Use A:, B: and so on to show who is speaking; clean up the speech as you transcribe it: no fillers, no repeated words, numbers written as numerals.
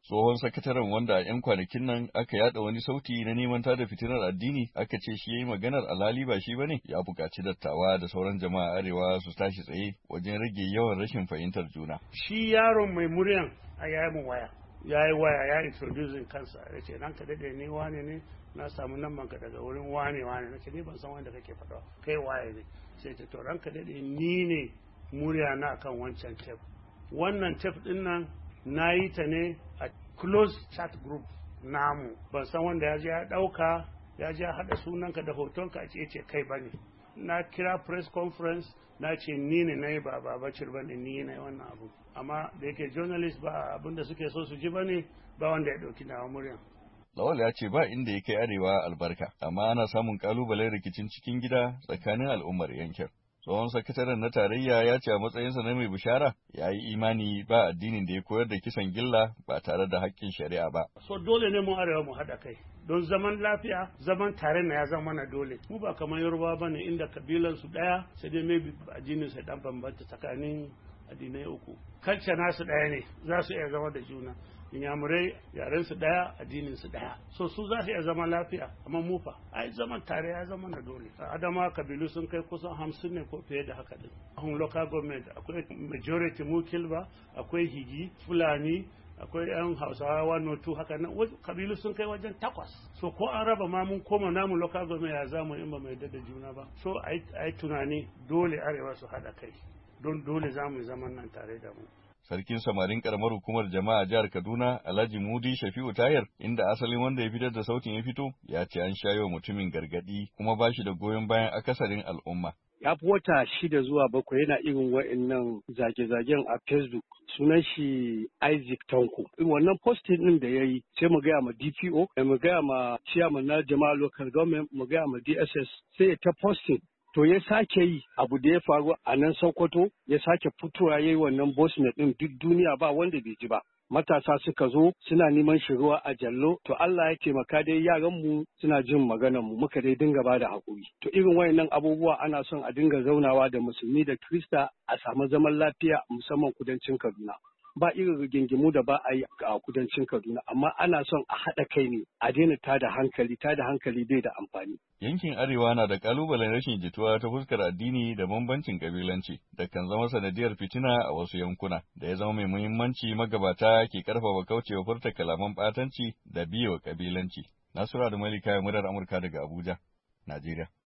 A: Tsohon sakataren wanda a 'yan kwanakin nan aka yada wani sauti na neman tada fitinar addini aka ce shi ya yi maganar alhali ba shi bane ya buƙaci dattawa da sauran jama'a arewa su tashi tsaye wajen rage yawan rashin fahimtar juna.
B: Shi yaron mai muryan a yayi mu waya. Ya yi waya ya introducing kansa ya ce nan ka daɗe ni wane ne na samu nan manka daga wurin wane na ce ni ban san wanda kake faɗa kai waye ne sai ce to ranka daɗe ni ne murya na kan wancan tape wannan tape din nan na yi ta ne a close chat group namu ban san wanda ya je ya ɗauka ya je ya haɗa sunanka da hotonka a ce kai bane na kira press conference na ce ni ne na yi ba Babacir bane ni na yi wannan abu amma da yake journalist ba abinda suke so su ji bane ba wanda ya ɗauki nawa muryan.
A: Lawal ya ce ba inda ya kai arewa albarka amma ana samun kalubalen rikicin cikin gida tsakanin al'ummar yankin. Tsohon sakataren na tarayya ya ce a matsayinsa na mai bishara ya yi imani ba addinin da ya koyar da kisan gilla ba tare da haƙƙin shari'a ba.
B: So dole ne mu arewa mu haɗa kai don zaman lafiya zaman tare na ya zama na dole. Mu ba kamar Yoruba ba ne inda kabilansu ɗaya sai dai maybe addinin su ɗan bambanta tsakanin addinai uku. Kalca nasu ɗaya ne za su iya zama da juna. Inyamurai yaren su daya addinin su daya so su za su iya zama lafiya amma mu fa ai zaman tare ya zama na dole adama kabilu sun kai kusan 50 ne ko fiye da haka din ahun local government akwai majority mu kilba akwai higi fulani akwai yan hausawa 102 haka nan kabilu sun kai wajen 8 so ko an raba ma mun koma namu local government ya zamu in ba mai da juna ba so ai tunani dole arewa su hada kai don dole zamu zaman nan tare da mu.
A: Sarkin samarin karamar hukumar jama'a jihar Kaduna Alhaji Mudi Shafi'u Tayar inda asalin wanda ya fitar da sautin ya fito ya ce an shayo mutumin gargadi kuma ba shi da goyon bayan akasarin al'umma.
C: Ya fi wata 6 zuwa 7 yana irin wa'annan zage-zagen a Facebook sunan shi Isaac Tanko. Wannan posting din da ya yi sai mu gaya ma DPO, mu gaya ma chairman na jama'a local government, mu gaya ma DSS sai ta posting. To ya sake yi abu da ya faru a nan Sokoto ya sake fitowa ya yi wannan bosmet ɗin duk duniya ba wanda bai ji ba. Matasa suka zo suna neman shi ruwa a jallo to Allah ya taimaka dai yaran mu suna jin maganar mu muka dai dinga ba da hakuri. To irin wayannan abubuwa ana son a dinga zaunawa da musulmi da Krista a samu zaman lafiya musamman kudancin Kaduna. Ba irin rigingimu da ba a yi a kudancin Kaduna, amma ana son a haɗa kai ne, a daina tada hankali bai da amfani.
A: Yankin Arewa na da kalubalen rashin jituwa ta fuskar addini da bambancin kabilanci da kan zama sanadiyar fitina a wasu yankuna, da ya zama mai muhimmanci magabata ke karfafa kaucewa furta kalaman ɓatanci da biyewa kabilanci. Nasura da Malika murar Amurka daga Abuja, Najeriya.